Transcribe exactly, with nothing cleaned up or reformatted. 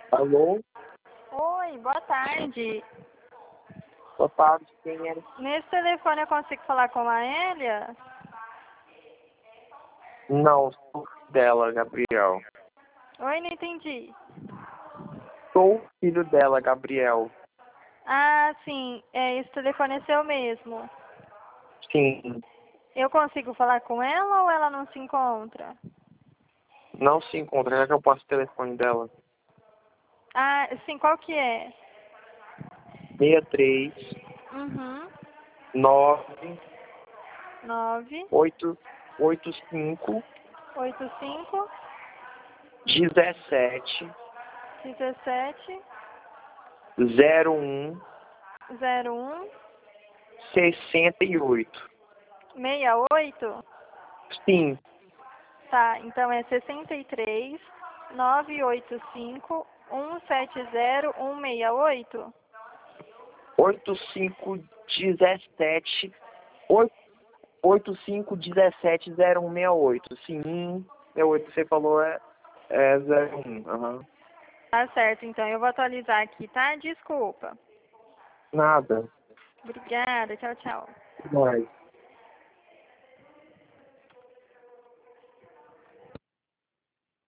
Alô? Oi, boa tarde. Boa tarde, quem é? Nesse telefone eu consigo falar com a Elia? Não, sou dela, Gabriel. Oi, não entendi. Sou o filho dela, Gabriel. Ah, sim, é, esse telefone é seu mesmo. Sim, Eu consigo falar com ela ou ela não se encontra? não se encontra, já que eu passo o telefone dela. Ah, sim, qual que é? seis três Uhum. nove Nove oito oito cinco oito cinco dezessete dezessete zero um zero um sessenta e oito. meia oito. Sim, Tá, então é sessenta e três nove oito cinco um sete zero um seis oito. oito cinco dezessete oito cinco dezessete zero um seis oito. Sim, é oito você falou é, é zero um. Aham. Tá certo, então eu vou atualizar aqui, tá? Desculpa. Nada. Obrigada, tchau, tchau. Mais.